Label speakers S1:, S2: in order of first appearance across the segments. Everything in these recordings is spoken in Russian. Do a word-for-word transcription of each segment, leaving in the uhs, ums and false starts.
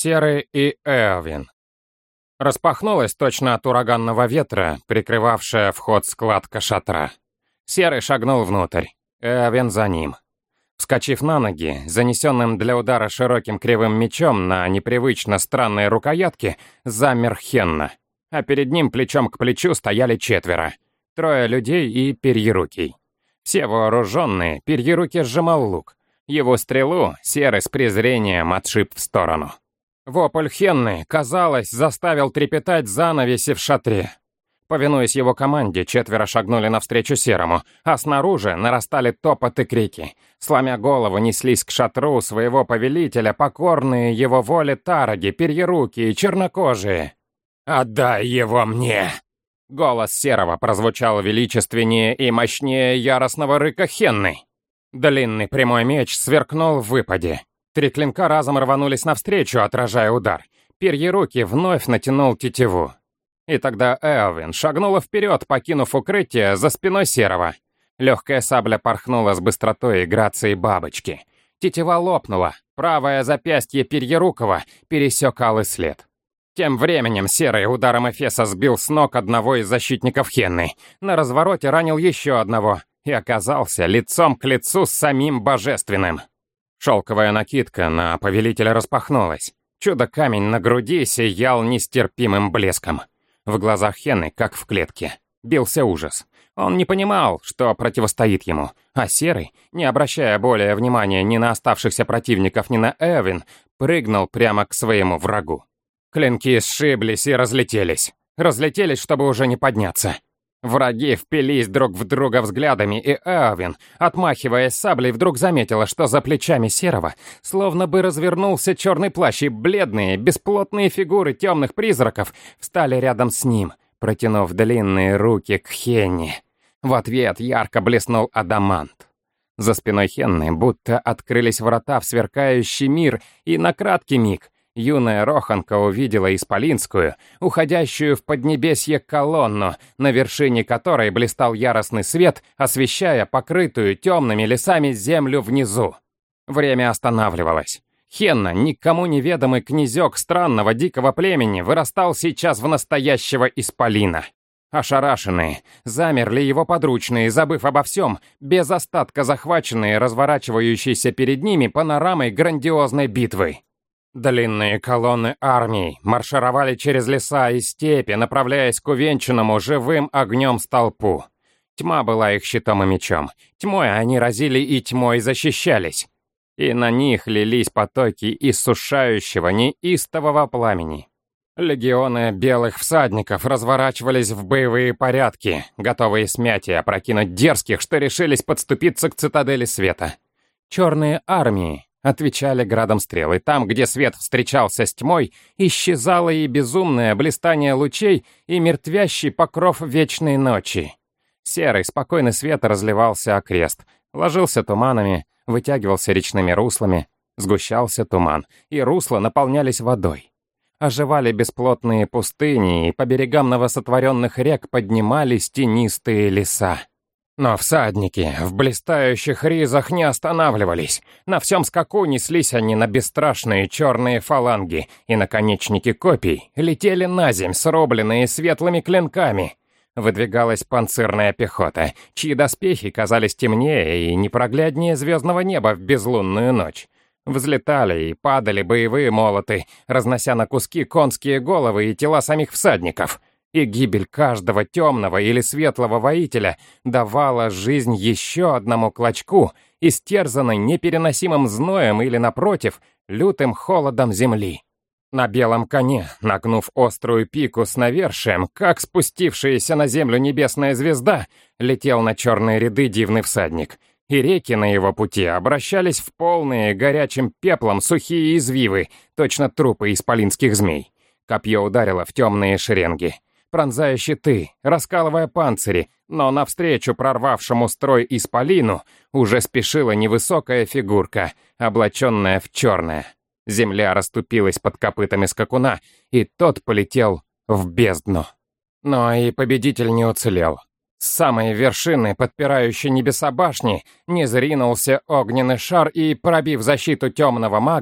S1: Серый и Эовин. Распахнулась точно от ураганного ветра, прикрывавшая вход складка шатра. Серый шагнул внутрь, Эовин за ним. Вскочив на ноги, занесенным для удара широким кривым мечом на непривычно странной рукоятке, замер Хенна, а перед ним плечом к плечу стояли четверо. Трое людей и Перьерукий. Все вооруженные, Перьерукий сжимал лук. Его стрелу Серый с презрением отшиб в сторону. Вопль Хенны, казалось, заставил трепетать занавеси в шатре. Повинуясь его команде, четверо шагнули навстречу Серому, а снаружи нарастали топот и крики. Сломя голову, неслись к шатру своего повелителя покорные его воле тараги, перьерукие и чернокожие. «Отдай его мне!» Голос Серого прозвучал величественнее и мощнее яростного рыка Хенны. Длинный прямой меч сверкнул в выпаде. Три клинка разом рванулись навстречу, отражая удар. Перьерукий вновь натянул тетиву. И тогда Эовин шагнула вперед, покинув укрытие за спиной Серого. Легкая сабля порхнула с быстротой и грацией бабочки. Тетива лопнула, правое запястье Перьерукова пересек алый след. Тем временем Серый ударом Эфеса сбил с ног одного из защитников Хенны. На развороте ранил еще одного и оказался лицом к лицу с самим Божественным. Шелковая накидка на повелителя распахнулась. Чудо-камень на груди сиял нестерпимым блеском. В глазах Хенны, как в клетке, бился ужас. Он не понимал, что противостоит ему, а Серый, не обращая более внимания ни на оставшихся противников, ни на Эовин, прыгнул прямо к своему врагу. Клинки сшиблись и разлетелись. Разлетелись, чтобы уже не подняться. Враги впились друг в друга взглядами, и Эовин, отмахиваясь саблей, вдруг заметила, что за плечами Серого словно бы развернулся черный плащ, и бледные, бесплотные фигуры темных призраков встали рядом с ним, протянув длинные руки к Хенне. В ответ ярко блеснул адамант. За спиной Хенны будто открылись врата в сверкающий мир, и на краткий миг юная Роханка увидела исполинскую, уходящую в поднебесье колонну, на вершине которой блистал яростный свет, освещая покрытую темными лесами землю внизу. Время останавливалось. Хенна, никому неведомый князек странного дикого племени, вырастал сейчас в настоящего исполина. Ошарашенные, замерли его подручные, забыв обо всем, без остатка захваченные разворачивающейся перед ними панорамой грандиозной битвы. Длинные колонны армий маршировали через леса и степи, направляясь к увенчанному живым огнем столпу. Тьма была их щитом и мечом. Тьмой они разили и тьмой защищались. И на них лились потоки иссушающего, неистового пламени. Легионы белых всадников разворачивались в боевые порядки, готовые смять и опрокинуть дерзких, что решились подступиться к цитадели света. Черные армии отвечали градом стрел, и там, где свет встречался с тьмой, исчезало и безумное блистание лучей, и мертвящий покров вечной ночи. Серый, спокойный свет разливался окрест, ложился туманами, вытягивался речными руслами, сгущался туман, и русла наполнялись водой. Оживали бесплотные пустыни, и по берегам новосотворенных рек поднимались тенистые леса. Но всадники в блистающих ризах не останавливались. На всем скаку неслись они на бесстрашные черные фаланги, и наконечники копий летели наземь, срубленные светлыми клинками. Выдвигалась панцирная пехота, чьи доспехи казались темнее и непрогляднее звездного неба в безлунную ночь. Взлетали и падали боевые молоты, разнося на куски конские головы и тела самих всадников. И гибель каждого темного или светлого воителя давала жизнь еще одному клочку, истерзанной непереносимым зноем или, напротив, лютым холодом земли. На белом коне, нагнув острую пику с навершием, как спустившаяся на землю небесная звезда, летел на черные ряды дивный всадник, и реки на его пути обращались в полные горячим пеплом сухие извивы, точно трупы исполинских змей. Копье ударило в темные шеренги, пронзая щиты, раскалывая панцири, но навстречу прорвавшему строй исполину уже спешила невысокая фигурка, облаченная в черное. Земля расступилась под копытами скакуна, и тот полетел в бездну. Но и победитель не уцелел. С самой вершины, подпирающей небеса башни, низ ринулся огненный шар и, пробив защиту темного мага,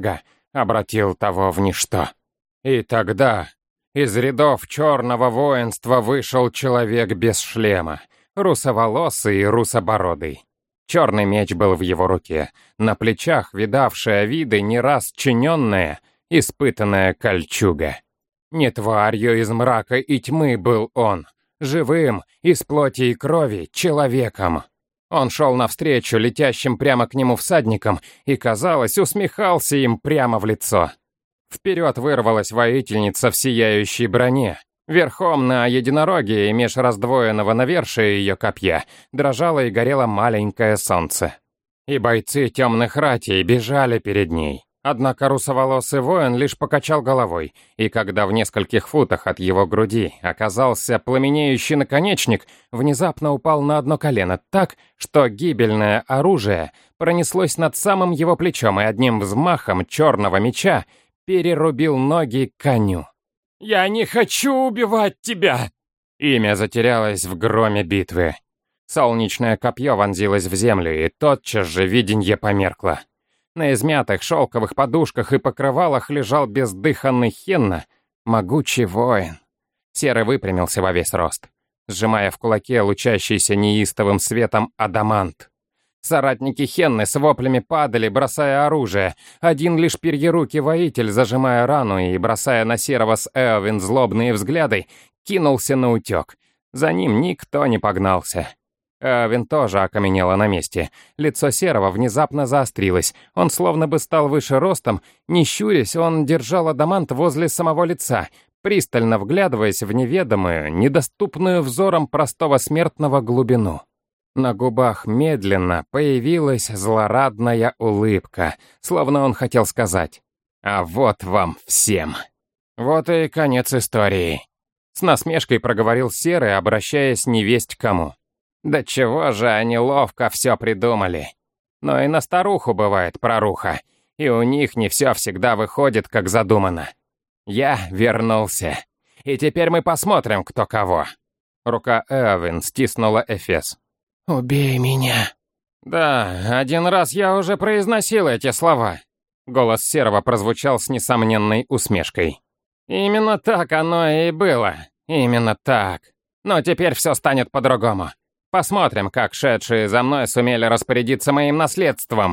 S1: обратил того в ничто. И тогда из рядов черного воинства вышел человек без шлема, русоволосый и русобородый. Черный меч был в его руке, на плечах видавшая виды не раз чиненная, испытанная кольчуга. Не тварью из мрака и тьмы был он, живым, из плоти и крови, человеком. Он шел навстречу летящим прямо к нему всадникам и, казалось, усмехался им прямо в лицо. Вперед вырвалась воительница в сияющей броне. Верхом на единороге и меж раздвоенного навершия ее копья дрожало и горело маленькое солнце. И бойцы темных ратей бежали перед ней. Однако русоволосый воин лишь покачал головой, и когда в нескольких футах от его груди оказался пламенеющий наконечник, внезапно упал на одно колено так, что гибельное оружие пронеслось над самым его плечом и одним взмахом черного меча перерубил ноги коню. «Я не хочу убивать тебя!» Имя затерялось в громе битвы. Солнечное копье вонзилось в землю, и тотчас же виденье померкло. На измятых шелковых подушках и покрывалах лежал бездыханный Хенна, могучий воин. Серый выпрямился во весь рост, сжимая в кулаке лучащийся неистовым светом адамант. Соратники Хенны с воплями падали, бросая оружие. Один лишь перьерукий воитель, зажимая рану и бросая на Серого с Эовин злобные взгляды, кинулся на утек. За ним никто не погнался. Эовин тоже окаменела на месте. Лицо Серого внезапно заострилось. Он словно бы стал выше ростом. Не щурясь, он держал адамант возле самого лица, пристально вглядываясь в неведомую, недоступную взором простого смертного глубину. На губах медленно появилась злорадная улыбка, словно он хотел сказать: «А вот вам всем». Вот и конец истории. С насмешкой проговорил Серый, обращаясь невесть к кому. Да чего же они ловко все придумали. Но и на старуху бывает проруха, и у них не все всегда выходит, как задумано. Я вернулся, и теперь мы посмотрим, кто кого. Рука Эовин стиснула эфес. «Убей меня». «Да, один раз я уже произносил эти слова». Голос Серого прозвучал с несомненной усмешкой. «Именно так оно и было. Именно так. Но теперь все станет по-другому. Посмотрим, как шедшие за мной сумели распорядиться моим наследством.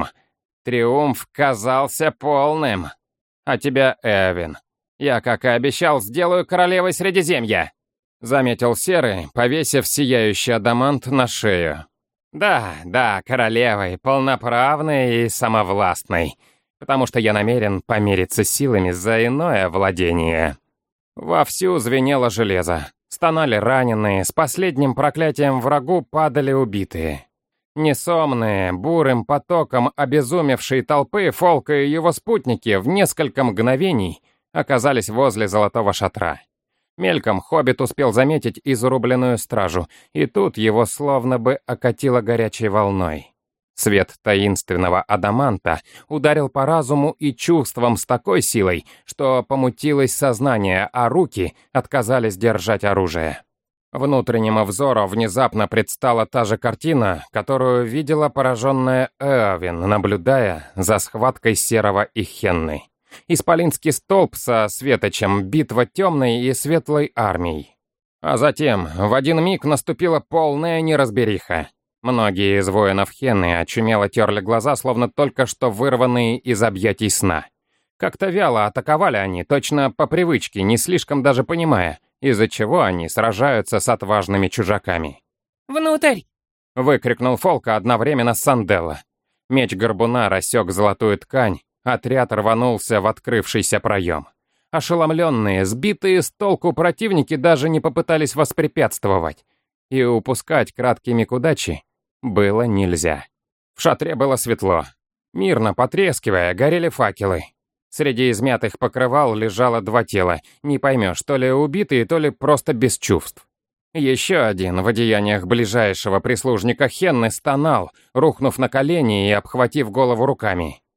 S1: Триумф казался полным. А тебя, Эвин, я, как и обещал, сделаю королевой Средиземья», заметил Серый, повесив сияющий адамант на шею. «Да, да, королевой, полноправной и самовластной, потому что я намерен помериться силами за иное владение». Вовсю звенело железо. Стонали раненые, с последним проклятием врагу падали убитые. Несомные, бурым потоком обезумевшей толпы Фолка и его спутники в несколько мгновений оказались возле золотого шатра. Мельком хоббит успел заметить изрубленную стражу, и тут его словно бы окатило горячей волной. Свет таинственного адаманта ударил по разуму и чувствам с такой силой, что помутилось сознание, а руки отказались держать оружие. Внутреннему взору внезапно предстала та же картина, которую видела пораженная Эовин, наблюдая за схваткой Серого и Хенны. Исполинский столб со светочем, битва темной и светлой армией. А затем в один миг наступила полная неразбериха. Многие из воинов Хенны очумело терли глаза, словно только что вырванные из объятий сна. Как-то вяло атаковали они, точно по привычке, не слишком даже понимая, из-за чего они сражаются с отважными чужаками.
S2: «Внутрь!»
S1: — выкрикнул Фолка одновременно с Санделла. Меч горбуна рассек золотую ткань, отряд рванулся в открывшийся проем. Ошеломленные, сбитые с толку противники даже не попытались воспрепятствовать. И упускать краткий миг удачи было нельзя. В шатре было светло. Мирно потрескивая, горели факелы. Среди измятых покрывал лежало два тела. Не поймешь, то ли убитые, то ли просто без чувств. Еще один в одеяниях ближайшего прислужника Хенны стонал, рухнув на колени и обхватив голову руками.